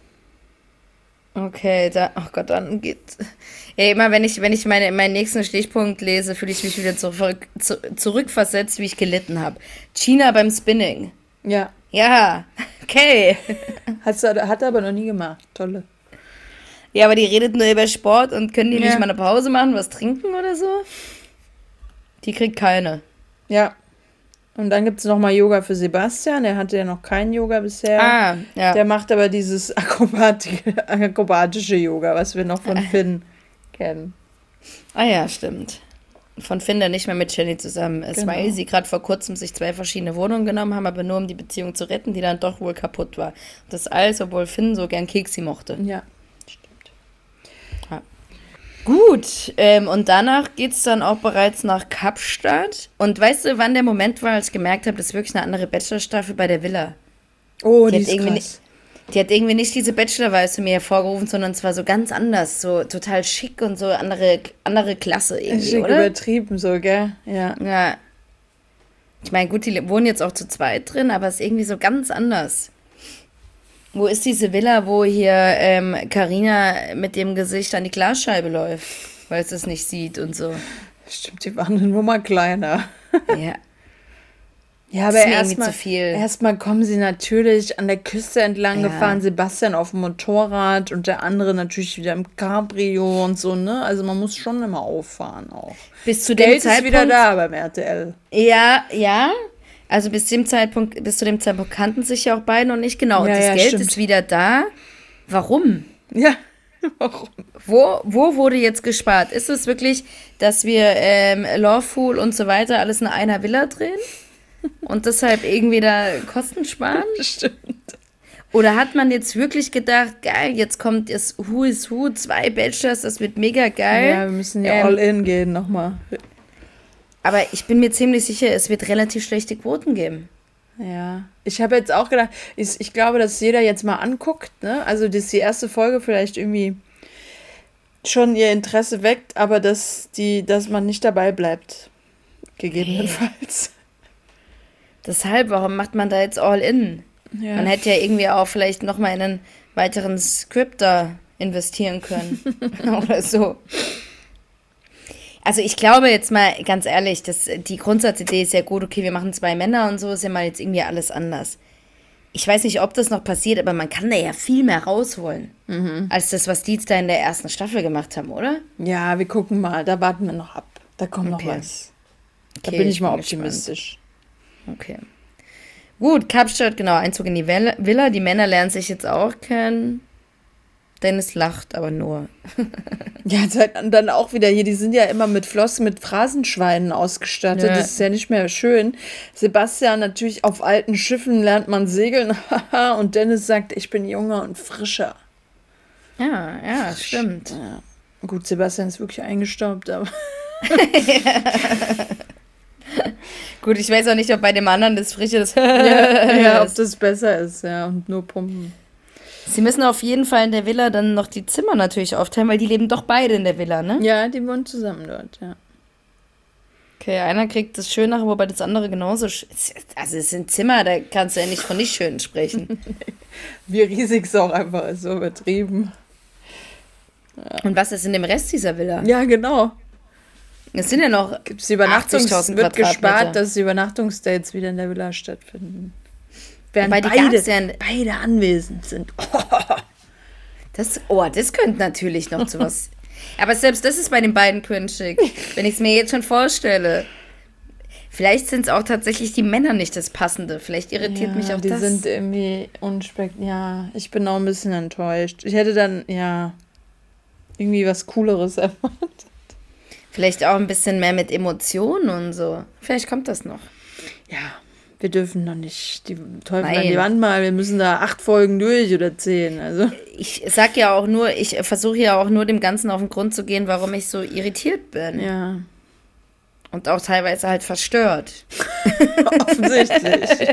Okay, da, ach Gott, dann geht. Ey, immer wenn ich, wenn ich meine, meinen nächsten Stichpunkt lese, fühle ich mich wieder zurück, zu, zurückversetzt, wie ich gelitten habe. China beim Spinning. Ja. Ja, okay. Hat's, hat er aber noch nie gemacht. Tolle. Ja, aber die redet nur über Sport und können die Ja. nicht mal eine Pause machen, was trinken oder so? Die kriegt keine. Ja. Und dann gibt es nochmal Yoga für Sebastian. Der hatte ja noch kein Yoga bisher. Ah, ja. Der macht aber dieses Akrobati- akrobatische Yoga, was wir noch von Finn kennen. Ah ja, stimmt. Von Finn, der nicht mehr mit Jenny zusammen ist, Genau. weil sie gerade vor kurzem sich zwei verschiedene Wohnungen genommen haben, aber nur um die Beziehung zu retten, die dann doch wohl kaputt war. Das alles, obwohl Finn so gern Keksi mochte. Ja. Gut, ähm, und danach geht es dann auch bereits nach Kapstadt. Und weißt du, wann der Moment war, als ich gemerkt habe, das ist wirklich eine andere Bachelor-Staffel bei der Villa? Oh, Die die, hat ist irgendwie krass. Die hat irgendwie nicht diese Bachelor-Weise mir hervorgerufen, sondern es war so ganz anders, so total schick und so andere, andere Klasse irgendwie, Schick oder? übertrieben so, gell? Ja. Ja. Ich meine, gut, die wohnen jetzt auch zu zweit drin, aber es ist irgendwie so ganz anders. Wo ist diese Villa, wo hier ähm, Carina mit dem Gesicht an die Glasscheibe läuft, weil sie es nicht sieht und so? Stimmt, die waren eine Nummer kleiner. Ja. Ja, Das aber ist mir irgendwie erstmal zu viel. erstmal kommen sie natürlich an der Küste entlang Ja. gefahren, Sebastian auf dem Motorrad und der andere natürlich wieder im Cabrio und so, ne? Also man muss schon immer auffahren auch. Bis zu dem Geld ist Zeitpunkt. wieder da beim R T L. Ja, ja. Also bis dem Zeitpunkt, bis zu dem Zeitpunkt kannten sich ja auch beide noch nicht genau. Und Ja, das ja, Geld stimmt. ist wieder da. Warum? Ja, warum? Wo, wo wurde jetzt gespart? Ist es wirklich, dass wir ähm, Lawful und so weiter alles in einer Villa drehen? Und deshalb irgendwie da Kosten sparen? Stimmt. Oder hat man jetzt wirklich gedacht, geil, jetzt kommt das Who is Who, zwei Bachelors, das wird mega geil. Ja, wir müssen ja Ähm, all in gehen nochmal. Aber ich bin mir ziemlich sicher, es wird relativ schlechte Quoten geben. Ja, ich habe jetzt auch gedacht, ich, ich glaube, dass jeder jetzt mal anguckt, ne? Also, dass die erste Folge vielleicht irgendwie schon ihr Interesse weckt, aber dass die, dass man nicht dabei bleibt. Gegebenenfalls. Deshalb, warum macht man da jetzt all in? Ja. Man hätte ja irgendwie auch vielleicht nochmal in einen weiteren Scripter investieren können. Oder so. Also ich glaube jetzt mal ganz ehrlich, dass die Grundsatzidee ist ja gut, okay, wir machen zwei Männer und so, ist ja mal jetzt irgendwie alles anders. Ich weiß nicht, ob das noch passiert, aber man kann da ja viel mehr rausholen, mhm. als das, was die da in der ersten Staffel gemacht haben, oder? Ja, wir gucken mal, da warten wir noch ab. Da kommt okay. noch was. Da okay, bin ich, ich mal bin optimistisch. Gespannt. Okay. Gut, Kapstadt, genau, Einzug in die Villa. Die Männer lernen sich jetzt auch kennen. Dennis lacht, aber nur. Ja, und dann auch wieder hier, die sind ja immer mit Flossen, mit Phrasenschweinen ausgestattet. Ja. Das ist ja nicht mehr schön. Sebastian, natürlich auf alten Schiffen lernt man segeln. Und Dennis sagt, ich bin junger und frischer. Ja, ja, stimmt. Ja. Gut, Sebastian ist wirklich eingestaubt, aber... Gut, ich weiß auch nicht, ob bei dem anderen das Frische ist. ja, ja, ob das besser ist, ja, und nur pumpen. Sie müssen auf jeden Fall in der Villa dann noch die Zimmer natürlich aufteilen, weil die leben doch beide in der Villa, ne? Ja, die wohnen zusammen dort, ja. Okay, einer kriegt das Schönere, wobei das andere genauso... Sch- also es sind Zimmer, da kannst du ja nicht von nicht schön sprechen. Wie riesig es auch einfach ist, so übertrieben. Ja. Und was ist in dem Rest dieser Villa? Ja, genau. Es sind ja noch Gibt's die Übernachtungs- achtzigtausend wird Quadratmeter. gespart, dass die Übernachtungsdates wieder in der Villa stattfinden. Während Weil die beide, ja beide anwesend sind. Oh. Das, oh, das könnte natürlich noch zu was... Aber selbst das ist bei den beiden cringig, wenn ich es mir jetzt schon vorstelle. Vielleicht sind es auch tatsächlich die Männer nicht das Passende. Vielleicht irritiert ja, mich auch die das. Die sind irgendwie unspektakulär. Ja, ich bin auch ein bisschen enttäuscht. Ich hätte dann, ja, irgendwie was Cooleres erwartet. Vielleicht auch ein bisschen mehr mit Emotionen und so. Vielleicht kommt das noch. Ja, wir dürfen noch nicht die Teufel Nein. an die Wand malen. Wir müssen da acht Folgen durch oder zehn. Also. Ich sag ja auch nur, ich versuche ja auch nur dem Ganzen auf den Grund zu gehen, warum ich so irritiert bin. Ja. Und auch teilweise halt verstört. Offensichtlich.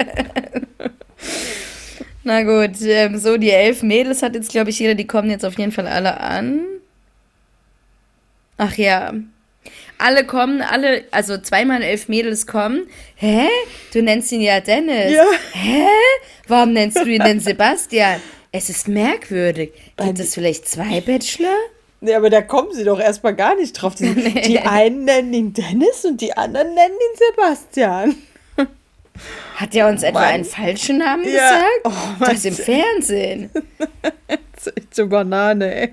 Na gut, ähm, so die elf Mädels hat jetzt, glaube ich, jeder, die kommen jetzt auf jeden Fall alle an. Ach ja. Alle kommen, alle, also zweimal elf Mädels kommen. Hä? Du nennst ihn ja Dennis. Ja. Hä? Warum nennst du ihn denn Sebastian? Es ist merkwürdig. Gibt es vielleicht zwei Bachelor? Nee, aber da kommen sie doch erstmal gar nicht drauf. Die, nee. die einen nennen ihn Dennis und die anderen nennen ihn Sebastian. Hat er uns etwa Mann. einen falschen Namen ja. gesagt? Oh, das im Fernsehen. Das ist echt so Banane, ey.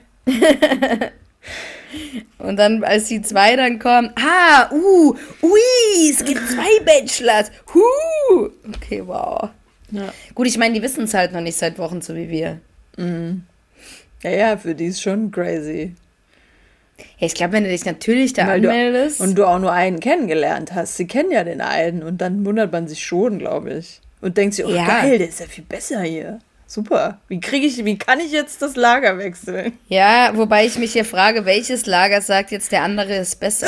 Und dann, als die zwei dann kommen, ah, uh, ui, es gibt zwei Bachelors, huh. Okay, wow. Ja. Gut, ich meine, die wissen es halt noch nicht seit Wochen, so wie wir. Mhm. Ja, ja, für die ist schon crazy. Ja, ich glaube, wenn du dich natürlich da Weil anmeldest. Du, und du auch nur einen kennengelernt hast. Sie kennen ja den einen und dann wundert man sich schon, glaube ich. Und denkt sich, oh ja. geil, der ist ja viel besser hier. Super. Wie kriege ich, wie kann ich jetzt das Lager wechseln? Ja, wobei ich mich hier frage, welches Lager sagt jetzt, der andere ist besser?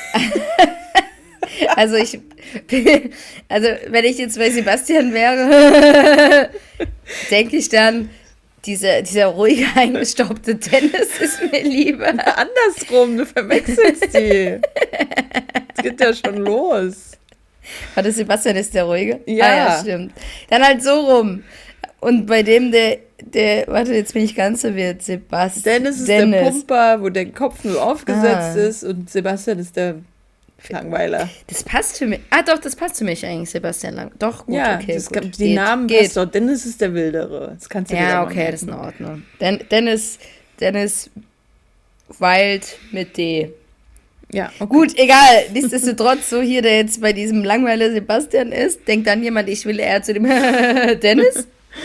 Also ich, also wenn ich jetzt bei Sebastian wäre, denke ich dann, Diese, dieser ruhige, eingestaubte Dennis ist mir lieber. Andersrum, du verwechselst die. Es geht ja schon los. Warte, Sebastian ist der ruhige? Ja. Ah, ja, stimmt. Dann halt so rum. Und bei dem, der, der, warte, jetzt bin ich ganz verwirrt, Sebastian. Dennis ist Dennis. der Pumper, wo der Kopf nur aufgesetzt ah. ist und Sebastian ist der Langweiler. Das passt für mich. Ah, doch, das passt für mich eigentlich, Sebastian Lang. Doch, gut, ja, okay, das gut. Kann, die geht, Namen geht. passt doch. Dennis ist der Wildere. Das kannst du dir Ja, mal okay, merken. das ist in Ordnung. Den, Dennis, Dennis Wild mit D. Ja, okay. Gut, egal. Nichtsdestotrotz, so hier, der jetzt bei diesem Langweiler Sebastian ist, denkt dann jemand, ich will eher zu dem Dennis?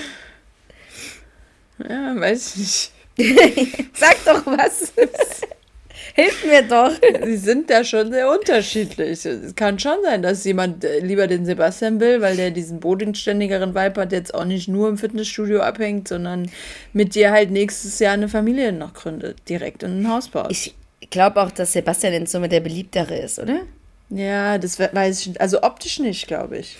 Ja, weiß ich nicht. Sag doch was. Hilf mir doch. Sie sind da schon sehr unterschiedlich. Es kann schon sein, dass jemand lieber den Sebastian will, weil der diesen bodenständigeren Vibe hat, der jetzt auch nicht nur im Fitnessstudio abhängt, sondern mit dir halt nächstes Jahr eine Familie noch gründet, direkt und ein Haus baut. Ich glaube auch, dass Sebastian in Summe der beliebtere ist, oder? Ja, das weiß ich nicht. Also optisch nicht, glaube ich.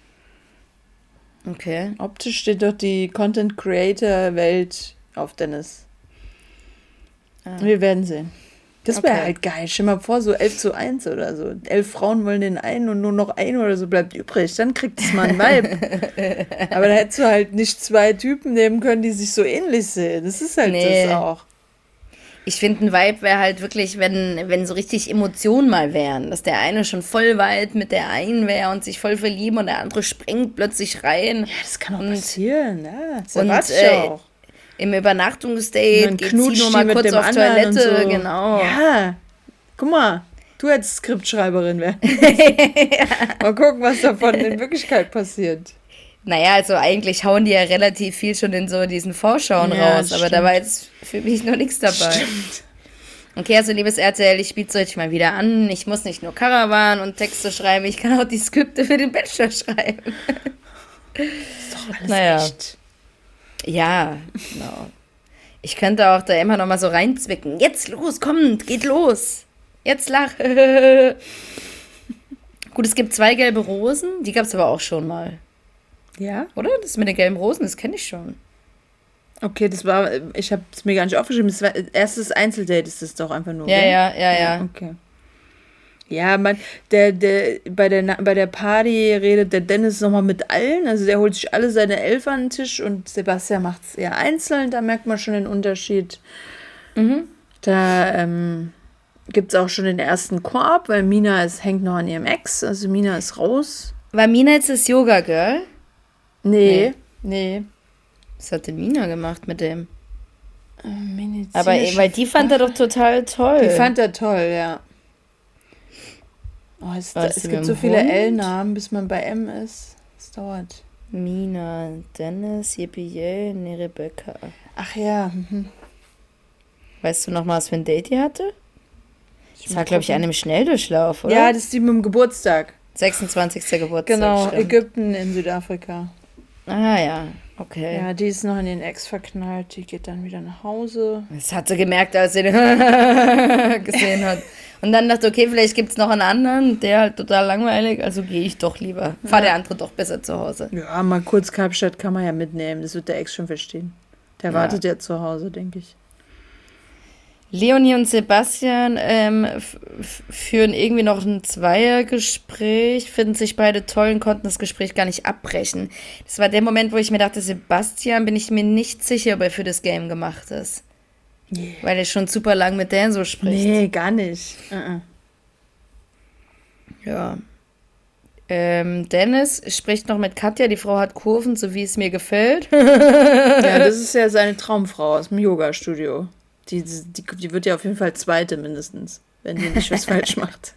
Okay. Optisch steht doch die Content-Creator-Welt auf Dennis. Ah. Wir werden sehen. Das wäre Okay. halt geil. Stell mal vor, so elf zu eins oder so. Elf Frauen wollen den einen und nur noch ein oder so bleibt übrig. Dann kriegt es mal ein Vibe. Aber da hättest du halt nicht zwei Typen nehmen können, die sich so ähnlich sehen. Das ist halt Nee. das auch. Ich finde, ein Vibe wäre halt wirklich, wenn, wenn so richtig Emotionen mal wären. Dass der eine schon voll weit mit der einen wäre und sich voll verlieben und der andere springt plötzlich rein. Ja, das kann auch Und- passieren. Ja, das und, erwarte ich äh, auch. Im Und Übernachtungsdate dann geht sie knutscht nur die mal mit kurz dem auf anderen und Toilette. so. Genau. Ja, guck mal. Du hättest Skriptschreiberin werden. Mal gucken, was davon in Wirklichkeit passiert. Naja, also eigentlich hauen die ja relativ viel schon in so diesen Vorschauen Ja, raus, aber da stimmt. war jetzt für mich noch nichts dabei. Stimmt. Okay, also liebes R T L, ich biete euch mal wieder an. Ich muss nicht nur Caravan und Texte schreiben, ich kann auch die Skripte für den Bachelor schreiben. Ist doch alles Naja. echt. Ja, genau. Ich könnte auch da immer noch mal so reinzwicken. Jetzt los, kommt, geht los. Jetzt lach. Gut, es gibt zwei gelbe Rosen, die gab es aber auch schon mal. Ja? Oder? Das mit den gelben Rosen, das kenne ich schon. Okay, das war, ich habe es mir gar nicht aufgeschrieben. Das war erstes Einzeldate ist das doch einfach nur. Ja, gell? ja, ja, ja. Okay. Ja, man, der, der, bei der, Na- bei der Party redet der Dennis nochmal mit allen. Also der holt sich alle seine Elf an den Tisch und Sebastian macht es eher einzeln. Da merkt man schon den Unterschied. Mhm. Da ähm, gibt es auch schon den ersten Korb, weil Mina ist, hängt noch an ihrem Ex. Also Mina ist raus. War Mina jetzt das Yoga-Girl? Nee, nee. Was hat denn Mina gemacht mit dem? Medizinische Aber eh, weil die fand er doch total toll. Die fand er toll, ja. Oh, es, War da, das es die gibt mit so dem viele Hund? L-Namen, bis man bei M ist. Es dauert. Mina, Dennis, Yippie, nee, Rebecca. Ach ja. Mhm. Weißt du noch mal, was für ein Date die hatte? Das muss war, glaube ich, gucken. an einem Schnelldurchlauf, oder? Ja, das ist die mit dem Geburtstag. sechsundzwanzigster Geburtstag. Genau, stimmt. Ägypten in Südafrika. Ah ja, okay. Ja, die ist noch in den Ex verknallt. Die geht dann wieder nach Hause. Das hat sie gemerkt, als sie den gesehen hat. Und dann dachte, okay, vielleicht gibt es noch einen anderen, der halt total langweilig, also gehe ich doch lieber. Fahr der andere doch besser zu Hause. Ja, mal kurz Kapstadt kann man ja mitnehmen. Das wird der Ex schon verstehen. Der Ja. wartet ja zu Hause, denke ich. Leonie und Sebastian ähm, f- f- führen irgendwie noch ein Zweiergespräch, finden sich beide toll und konnten das Gespräch gar nicht abbrechen. Das war der Moment, wo ich mir dachte, Sebastian, bin ich mir nicht sicher, ob er für das Game gemacht ist. Nee. Weil er schon super lang mit Dan so spricht. Nee, gar nicht. Uh-uh. Ja. Ähm, Dennis spricht noch mit Katja, die Frau hat Kurven, so wie es mir gefällt. Ja, das ist ja seine Traumfrau aus dem Yoga-Studio. Die, die, die wird ja auf jeden Fall Zweite mindestens, wenn die nicht was falsch macht.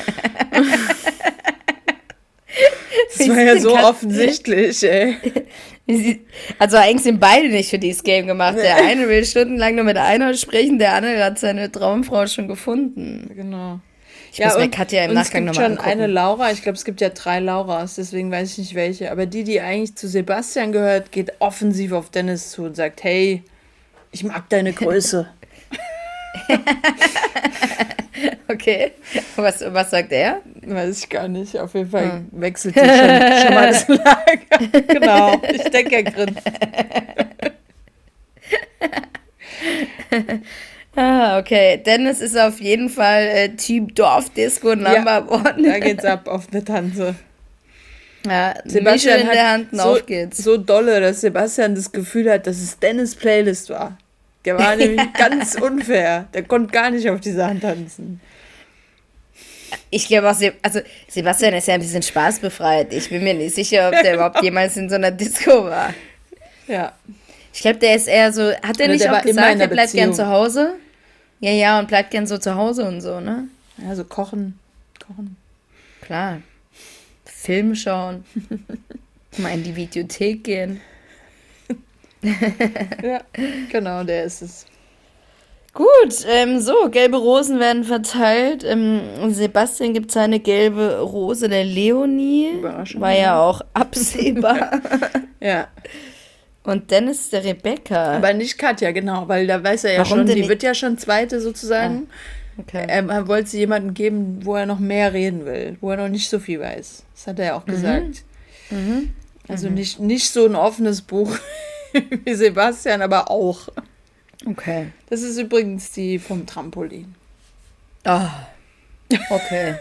Das war ja so offensichtlich, ey. Also eigentlich sind beide nicht für dieses Game gemacht. Der eine will stundenlang nur mit einer sprechen, der andere hat seine Traumfrau schon gefunden. Genau. Ich muss mir Katja im und Nachgang es gibt nochmal schon angucken. eine Laura, ich glaube, es gibt ja drei Lauras, deswegen weiß ich nicht welche. Aber die, die eigentlich zu Sebastian gehört, geht offensiv auf Dennis zu und sagt, hey, ich mag deine Größe. Okay. Was, was sagt er? Weiß ich gar nicht. Auf jeden Fall hm. wechselt sie schon, schon mal das Lager. Genau, ich denke, er grinst. Ah, okay. Dennis ist auf jeden Fall äh, Team Dorfdisco Number One. Da geht's ab auf eine Tanze. Ja, Sebastian Mische in der Hand und so, auf geht's. so dolle, dass Sebastian das Gefühl hat, dass es Dennis' Playlist war. Der war nämlich ganz unfair. Der konnte gar nicht auf die Sachen tanzen. Ich glaube auch, Se- also Sebastian ist ja ein bisschen spaßbefreit. Ich bin mir nicht sicher, ob der überhaupt jemals in so einer Disco war. Ja. Ich glaube, der ist eher so, hat er Oder nicht der auch war immer gesagt, in er einer bleibt gern Beziehung. zu Hause? Ja, ja, und bleibt gern so zu Hause und so, ne? Ja, so kochen. Kochen. Klar. Film schauen. Mal in die Videothek gehen. Ja, genau, der ist es. Gut, ähm, so, gelbe Rosen werden verteilt. Ähm, Sebastian gibt seine gelbe Rose der Leonie. Überraschend. War ja auch absehbar. Ja. Und Dennis der Rebecca. Aber nicht Katja, genau, weil da weiß er ja Warum schon, denn die nicht? wird ja schon Zweite sozusagen. Okay. Er, er wollte sie jemandem geben, wo er noch mehr reden will, wo er noch nicht so viel weiß. Das hat er ja auch gesagt. Mhm. Also nicht, nicht so ein offenes Buch wie Sebastian, aber auch. Okay. Das ist übrigens die vom Trampolin. Oh, okay.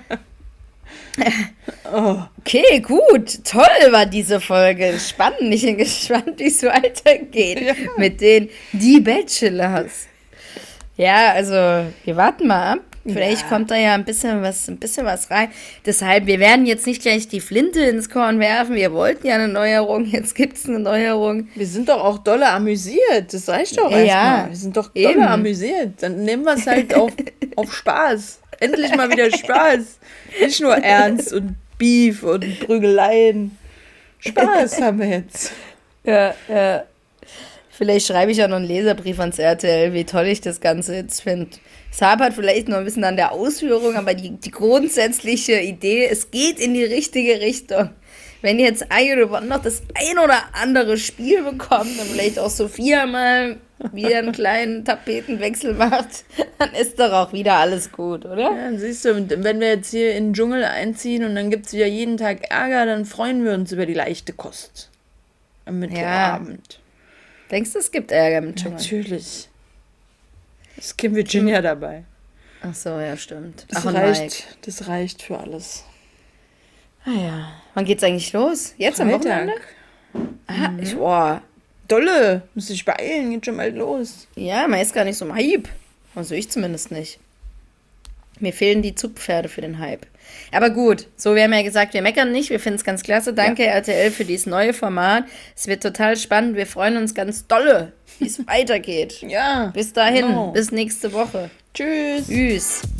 oh. Okay, gut. Toll war diese Folge. Spannend. Ich bin gespannt, wie es weitergeht ja. mit den Die Bachelors. Ja, also wir warten mal ab. Vielleicht ja. kommt da ja ein bisschen was, ein bisschen was rein. Deshalb, wir werden jetzt nicht gleich die Flinte ins Korn werfen. Wir wollten ja eine Neuerung. Jetzt gibt es eine Neuerung. Wir sind doch auch dolle amüsiert. Das reicht doch ja, erstmal. Wir sind doch dolle eben. amüsiert. Dann nehmen wir es halt auf, auf Spaß. Endlich mal wieder Spaß. Nicht nur Ernst und Beef und Prügeleien. Spaß haben wir jetzt. Ja, ja. Vielleicht schreibe ich ja noch einen Leserbrief ans R T L, wie toll ich das Ganze jetzt finde. Es hapert vielleicht noch ein bisschen an der Ausführung, aber die, die grundsätzliche Idee, es geht in die richtige Richtung. Wenn jetzt Ayo noch das ein oder andere Spiel bekommt und vielleicht auch Sophia mal wieder einen kleinen Tapetenwechsel macht, dann ist doch auch wieder alles gut, oder? Ja, siehst du, wenn wir jetzt hier in den Dschungel einziehen und dann gibt es wieder jeden Tag Ärger, dann freuen wir uns über die leichte Kost am Mittwochabend. Ja. Denkst du, es gibt Ärger im Dschungel? Natürlich. Es gibt Virginia dabei. Ach so, ja, stimmt. Das, Ach, reicht, das reicht für alles. Ah ja. Wann geht's eigentlich los? Jetzt Freitag. Am Wochenende? Aha, mhm. ich, boah. Dolle, muss dich beeilen, geht schon bald los. Ja, man ist gar nicht so im Hype. Also ich zumindest nicht. Mir fehlen die Zugpferde für den Hype. Aber gut, so, wir haben ja gesagt, wir meckern nicht, wir finden es ganz klasse. Danke ja. R T L für dieses neue Format. Es wird total spannend, wir freuen uns ganz dolle, wie es weitergeht. Ja. Bis dahin, genau. bis nächste Woche. Tschüss. Tschüss.